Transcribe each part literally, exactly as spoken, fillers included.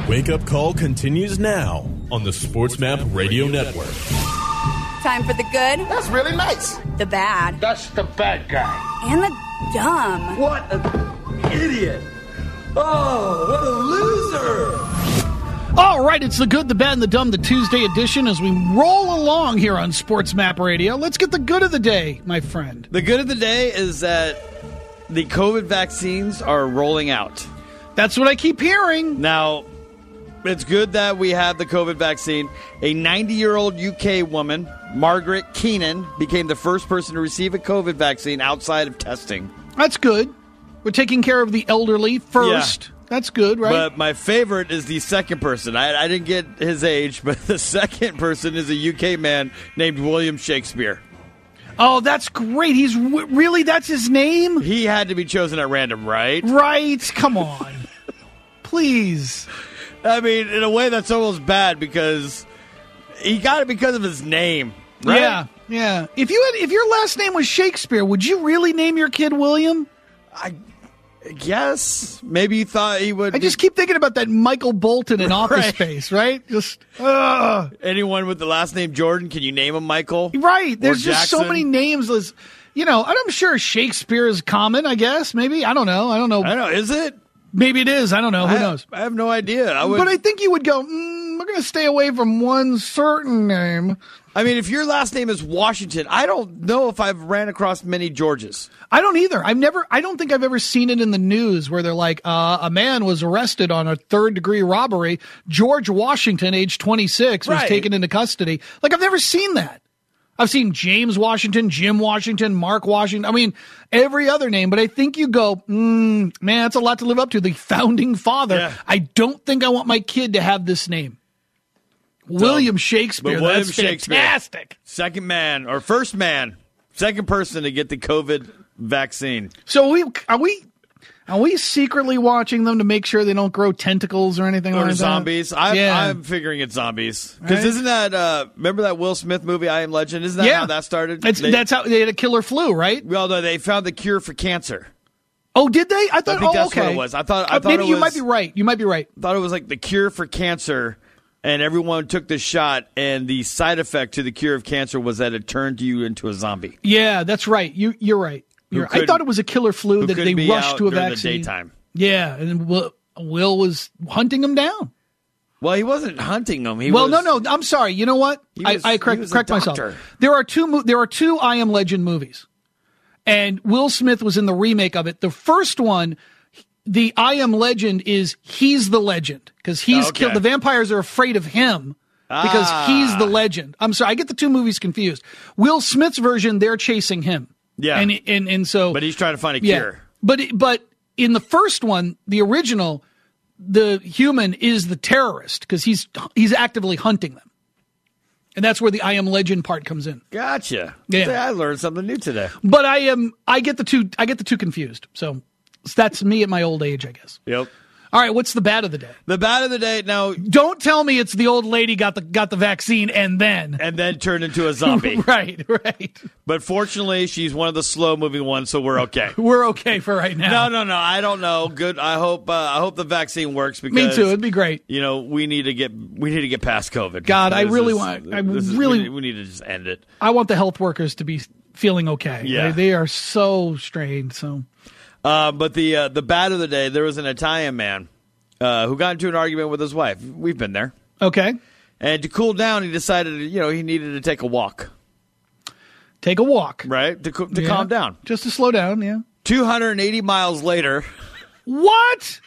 Wake Up Call continues now on the SportsMap Radio Network. Time for the good. That's really nice. The bad. That's the bad guy. And the dumb. What an idiot. Oh, what a loser. All right, it's the good, the bad, and the dumb, the Tuesday edition as we roll along here on SportsMap Radio. Let's get the good of the day, my friend. The good of the day is that the COVID vaccines are rolling out. That's what I keep hearing. Now, it's good that we have the COVID vaccine. A ninety-year-old U K woman, Margaret Keenan, became the first person to receive a COVID vaccine outside of testing. That's good. We're taking care of the elderly first. Yeah. That's good, right? But my favorite is the second person. I, I didn't get his age, but the second person is a U K man named William Shakespeare. Oh, that's great. He's w- really, that's his name? He had to be chosen at random, right? Right. Come on. Please. I mean, in a way, that's almost bad because he got it because of his name, right? Yeah, yeah. If you had, if your last name was Shakespeare, would you really name your kid William? I guess. Maybe you thought he would. I just keep thinking about that Michael Bolton in Office Right. Space, right? Just uh. Anyone with the last name Jordan, can you name him Michael? Right. There's Or just so Jackson? many names. As, you know, and I'm sure Shakespeare is common, I guess. Maybe. I don't know. I don't know. I don't know. Is it? Maybe it is. I don't know. Who I, knows? I have no idea. I would, But I think you would go, mm, we're going to stay away from one certain name. I mean, if your last name is Washington, I don't know if I've ran across many Georges. I don't either. I've never, I don't think I've ever seen it in the news where they're like, uh, a man was arrested on a third degree robbery. George Washington, age twenty-six, was Right. taken into custody. Like, I've never seen that. I've seen James Washington, Jim Washington, Mark Washington. I mean, every other name. But I think you go, mm, man, that's a lot to live up to. The founding father. Yeah. I don't think I want my kid to have this name. William Shakespeare. But William That's Shakespeare, fantastic. second man or first man, second person to get the COVID vaccine. So we are we are we secretly watching them to make sure they don't grow tentacles or anything Or like that? zombies. I'm, Yeah. I'm figuring it's zombies. Because Right. isn't that, uh, remember that Will Smith movie, I Am Legend? Isn't that Yeah. how that started? It's, They- that's how they had a killer flu, right? Well, no, they found the cure for cancer. Oh, did they? I thought. I think oh, that's okay. what it was. I thought- I Uh, thought maybe it you was- might be right. You might be right. I thought it was like the cure for cancer, and everyone took the shot, and the side effect to the cure of cancer was that it turned you into a zombie. Yeah, that's right. You you're right. You're, I couldn't- thought it was a killer flu who that they couldn't be rushed out to a during the vaccine. daytime. Yeah, and Will, Will was hunting him down. Well, he wasn't hunting them. He well, was, no, no. I'm sorry. You know what? He I, was- I he correct, was a correct myself. doctor. There are two. mo- There are two I Am Legend movies, and Will Smith was in the remake of it. The first one, the I Am Legend is he's the legend because he's Okay. killed. The vampires are afraid of him because Ah. he's the legend. I'm sorry. I get the two movies confused. Will Smith's version, they're chasing him. Yeah. and and and so. But he's trying to find a yeah, cure. but but in the first one, the original, the human is the terrorist because he's he's actively hunting them. And that's where the I Am Legend part comes in. Gotcha. Yeah. See, I learned something new today. But I am I get the two I get the two confused. So that's me at my old age, I guess. Yep. All right, what's the bad of the day? The bad of the day now, Don't tell me it's the old lady got the got the vaccine and then and then turned into a zombie. right, right. But fortunately, she's one of the slow moving ones, so we're okay. We're okay for right now. No, no, no. I don't know. Good. I hope. Uh, I hope the vaccine works because Me too. It'd be great. You know, we need to get we need to get past COVID. God, I This really is- want- I this is- really- we need, we need to just end it. I want the health workers to be feeling okay. Yeah. They, they are so strained. So Uh, but the uh, the bad of the day, there was an Italian man uh, who got into an argument with his wife. We've been there. okay, And to cool down, he decided, you know, he needed to take a walk, take a walk. right? To co- to Yeah. calm down. Just to slow down. Yeah. two hundred eighty miles later, What?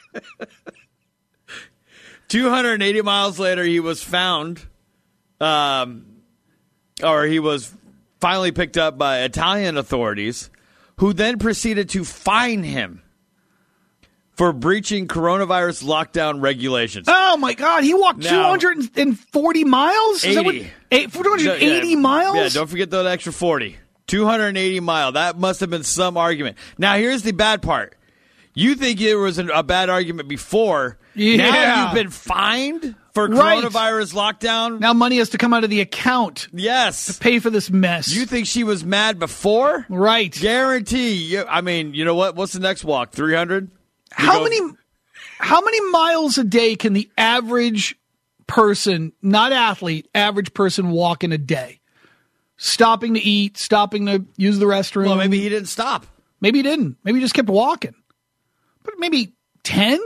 two hundred eighty miles later, he was found, um, or he was finally picked up by Italian authorities, who then proceeded to fine him for breaching coronavirus lockdown regulations. Oh my God! He walked Now- two hundred forty miles. Is that what- eighty. eight, two hundred eighty Yeah, miles. Yeah, don't forget that extra forty. two hundred eighty mile. That must have been some argument. Now, here's the bad part. You think it was an, a bad argument before. Yeah. Now you've been fined for Right. coronavirus lockdown? Now money has to come out of the account Yes. to pay for this mess. You think she was mad before? right? Guarantee. You, I mean, you know what? What's the next walk? three hundred? How many? how many miles a day can the average person, not athlete, average person walk in a day? Stopping to eat, stopping to use the restroom. Well, maybe he didn't stop. Maybe he didn't. Maybe he just kept walking. But maybe ten,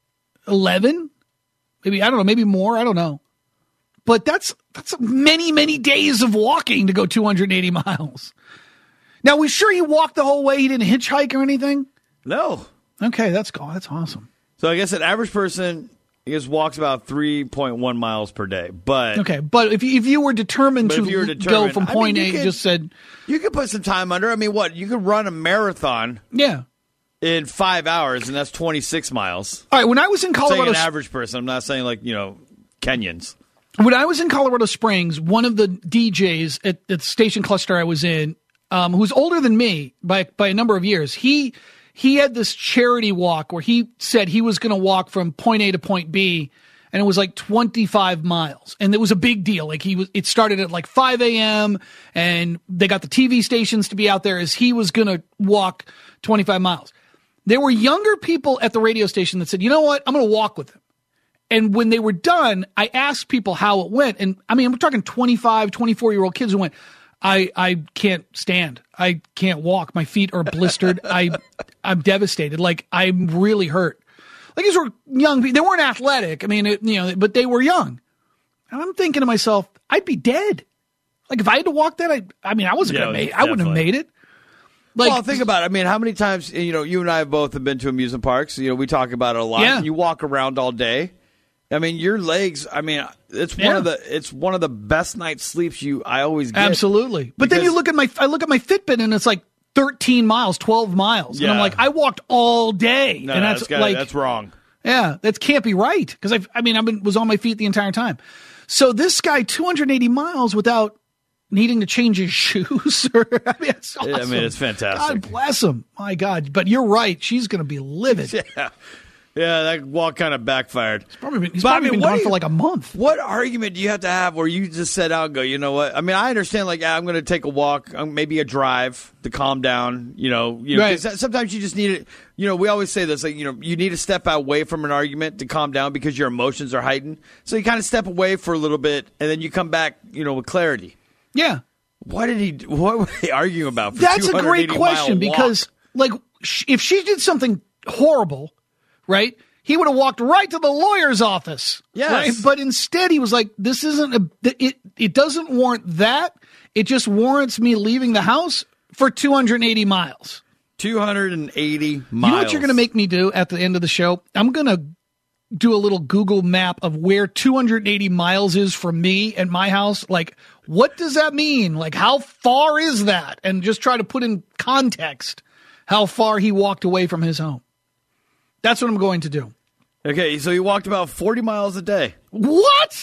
eleven, maybe, I don't know, maybe more. I don't know. But that's that's many, many days of walking to go two hundred eighty miles. Now, we sure he walked the whole way? He didn't hitchhike or anything? No. Okay, that's oh, that's awesome. So I guess an average person, I guess, walks about three point one miles per day. But okay, but if you, if you were determined to were determined, go from point I mean, A, could, you just said you could put some time under. I mean, what you could run a marathon, yeah, in five hours, and that's twenty-six miles. All right, when I was in I'm Colorado, saying an average person. I'm not saying like you know Kenyans. When I was in Colorado Springs, one of the D Js at, at the station cluster I was in, um, who's older than me by by a number of years, he. He had this charity walk where he said he was going to walk from point A to point B, and it was like twenty-five miles. And it was a big deal. Like he was, it started at like five a.m. and they got the T V stations to be out there as he was going to walk twenty-five miles. There were younger people at the radio station that said, you know what? I'm going to walk with him. And when they were done, I asked people how it went. And I mean, I'm talking twenty-five, twenty-four year old kids who went, I, I can't stand. I can't walk. My feet are blistered. I, I'm devastated. Like, I'm really hurt. Like, these were young people. They weren't athletic. I mean, it, you know, but they were young. And I'm thinking to myself, I'd be dead. Like, if I had to walk that, I, I mean, I wasn't yeah, going to make, I wouldn't have made it. Like, well, think about it. I mean, how many times, you know, you and I have both have been to amusement parks. You know, we talk about it a lot. Yeah. You walk around all day. I mean, your legs, I mean, it's one yeah. of the it's one of the best night's sleeps you I always get. Absolutely. But then you look at my I look at my Fitbit and it's like thirteen miles, twelve miles. Yeah. And I'm like, I walked all day. No, and no, that's that's gotta, like that's wrong. Yeah, that can't be right because I I mean, I was on my feet the entire time. So this guy two hundred eighty miles without needing to change his shoes or I mean, it's awesome. I mean, it's fantastic. God bless him. My God. But you're right. She's going to be livid. Yeah. Yeah, that walk kind of backfired. He's probably been, he's but, probably I mean, been gone you, for like a month. What argument do you have to have where you just sit out and go, you know what? I mean, I understand, like, I'm going to take a walk, maybe a drive to calm down, you know. You know right. Sometimes you just need it. You know, we always say this, like, you know, you need to step away from an argument to calm down because your emotions are heightened. So you kind of step away for a little bit, and then you come back, you know, with clarity. Yeah. What did he? What were they arguing about? For That's a great question because, like, if she did something horrible, right? He would have walked right to the lawyer's office. Yes. Right? But instead he was like, this isn't a, it, it doesn't warrant that. It just warrants me leaving the house for two hundred eighty miles. two hundred eighty miles. You know what you're going to make me do at the end of the show? I'm going to do a little Google map of where two hundred eighty miles is from me and my house. Like, what does that mean? Like, how far is that? And just try to put in context how far he walked away from his home. That's what I'm going to do. Okay, so you walked about forty miles a day. What?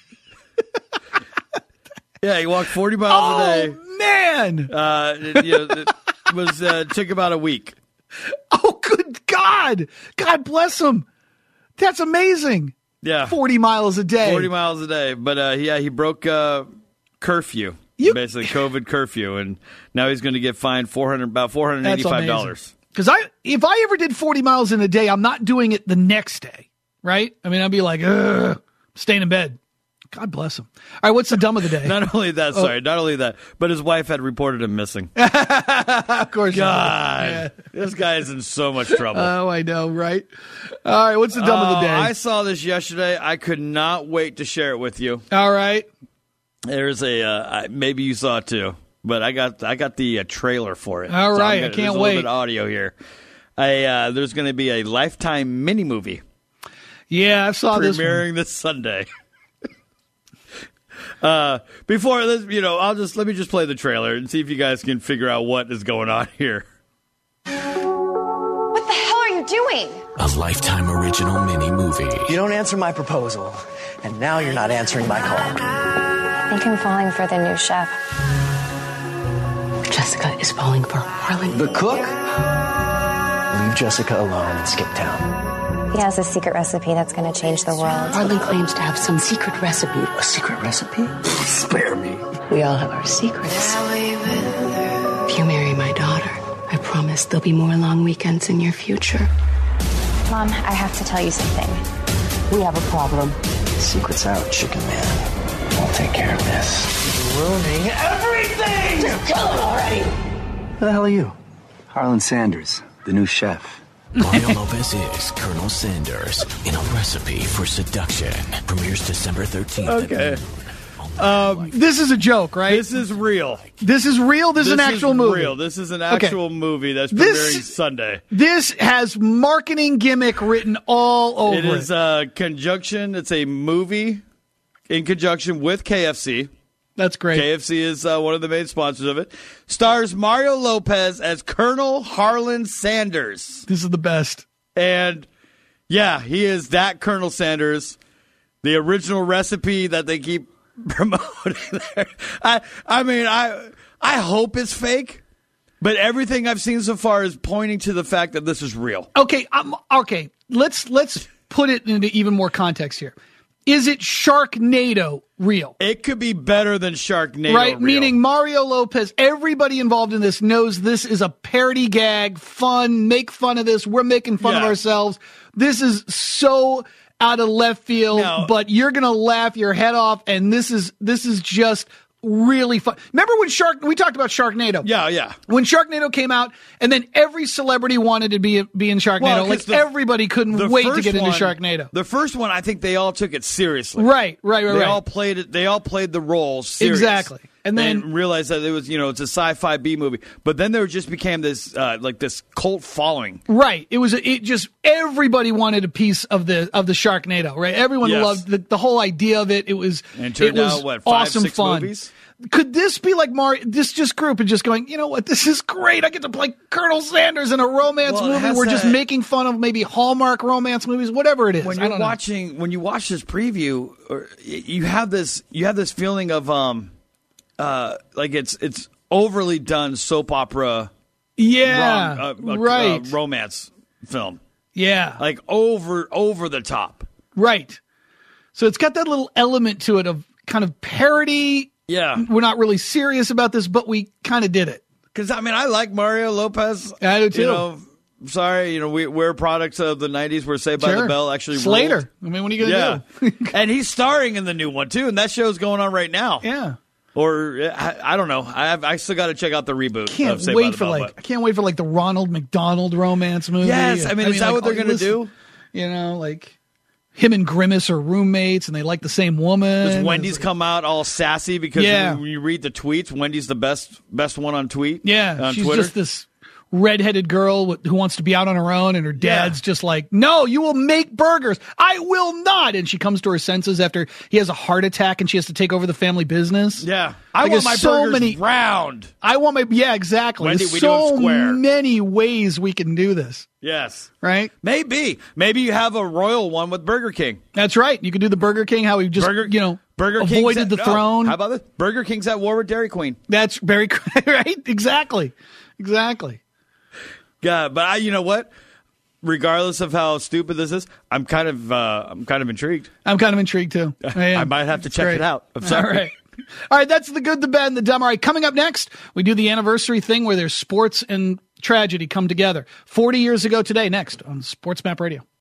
Yeah, you walked forty miles oh, a day. Man. Uh, it, you know, it was uh, took about a week. Oh, good God. God bless him. That's amazing. Yeah. forty miles a day. forty miles a day. But uh, yeah, he broke uh, curfew, you... basically COVID curfew, and now he's going to get fined four hundred about four hundred eighty-five dollars. Because I, if I ever did forty miles in a day, I'm not doing it the next day, right? I mean, I'd be like, ugh, staying in bed. God bless him. All right, what's the dumb of the day? Not only that, oh. sorry, not only that, but his wife had reported him missing. Of course. God, yeah. This guy is in so much trouble. Oh, I know, right? All right, what's the dumb uh, of the day? I saw this yesterday. I could not wait to share it with you. All right. There's a, uh, maybe you saw it too. But I got I got the uh, trailer for it. All so right, gonna, I can't there's a wait. Little bit of audio here. I, uh, there's going to be a Lifetime mini movie. Yeah, I saw this premiering this Sunday. uh, before this, you know, I'll just let me just play the trailer and see if you guys can figure out what is going on here. What the hell are you doing? A Lifetime original mini movie. You don't answer my proposal, and now you're not answering my call. I think I'm falling for the new chef. Jessica is falling for Harlan. The cook? Leave Jessica alone and skip town. He has a secret recipe that's going to change the world. Harlan claims to have some secret recipe. A secret recipe? Spare me. We all have our secrets. If you marry my daughter, I promise there'll be more long weekends in your future. Mom, I have to tell you something. We have a problem. Secret's out, chicken man. I'll take care of this. Ruining everything! Just kill him already! Who the hell are you? Harlan Sanders, the new chef. Mario Lopez is Colonel Sanders in a recipe for seduction. Premieres December thirteenth. Okay. Um, this is a joke, right? This is real. This is real? This, this is an actual is movie? real. This is an actual okay. movie that's this, premiering Sunday. This has marketing gimmick written all over it. It is a conjunction. It's a movie in conjunction with K F C. That's great. K F C is uh, one of the main sponsors of it. Stars Mario Lopez as Colonel Harlan Sanders. This is the best. And, yeah, he is that Colonel Sanders. The original recipe that they keep promoting there. I, I mean, I, I hope it's fake, but everything I've seen so far is pointing to the fact that this is real. Okay, um, okay. Let's let's put it into even more context here. Is it Sharknado real? It could be better than Sharknado right, real. Meaning Mario Lopez, everybody involved in this knows this is a parody gag, fun, make fun of this, we're making fun yeah. of ourselves. This is so out of left field, no. but you're going to laugh your head off, and this is this is just really fun. Remember when Shark? We talked about Sharknado. Yeah, yeah. When Sharknado came out, and then every celebrity wanted to be be in Sharknado. Well, like the, everybody couldn't wait to get one, into Sharknado. The first one, I think they all took it seriously. Right, right, right. They right. all played it. They all played the roles seriously. Exactly. And then and realized that it was, you know, it's a sci-fi B movie. But then there just became this, uh, like this cult following. Right. It was. It just everybody wanted a piece of the of the Sharknado. Right. Everyone yes. loved the, the whole idea of it. It was. And it turned it was out what five, awesome six fun. movies? Could this be like Mario? This just group and just going, you know what? This is great. I get to play Colonel Sanders in a romance well, movie. We're that, just making fun of maybe Hallmark romance movies, whatever it is. When I you're don't watching, know. when you watch this preview, or you have this, you have this feeling of um, uh, like it's it's overly done soap opera. Yeah. Rom, uh, right. Uh, romance film. Yeah. Like over over the top. Right. So it's got that little element to it of kind of parody. Yeah. We're not really serious about this, but we kind of did it. Because, I mean, I like Mario Lopez. I do, too. You know, sorry, you know, we, we're products of the nineties where Saved sure. by the Bell actually Slater. ruled. I mean, what are you going to yeah. do? And he's starring in the new one, too, and that show's going on right now. Yeah. Or, I, I don't know. I have, I still got to check out the reboot Can't of Saved wait by the for Bell. like, But. I can't wait for like the Ronald McDonald romance movie. Yes, I mean, is that like, what they're oh, going to listen, do? You know, like him and Grimace are roommates and they like the same woman. Does Wendy's like, come out all sassy because yeah. when you read the tweets, Wendy's the best best one on tweet? Yeah, on she's Twitter? just this redheaded girl with, who wants to be out on her own, and her dad's Yeah. just like, no, you will make burgers. I will not. And she comes to her senses after he has a heart attack and she has to take over the family business. Yeah. I Like, want there's my so burgers many, round. I want my, yeah, exactly. Wendy, There's we do them so square. many ways we can do this, Yes. right? Maybe. Maybe you have a royal one with Burger King. That's right. You could do the Burger King, how he just, Burger, you know, Burger King's avoided at, the no, throne. How about this? Burger King's at war with Dairy Queen. That's very, right? Exactly. Exactly. Yeah, but I, you know what? Regardless of how stupid this is, I'm kind of, uh, I'm kind of intrigued. I'm kind of intrigued too. I, I might have to It's check great. it out. I'm sorry. All right. All right, that's the good, the bad, and the dumb. All right, coming up next, we do the anniversary thing where there's sports and tragedy come together. forty years ago today, next on Sports Map Radio.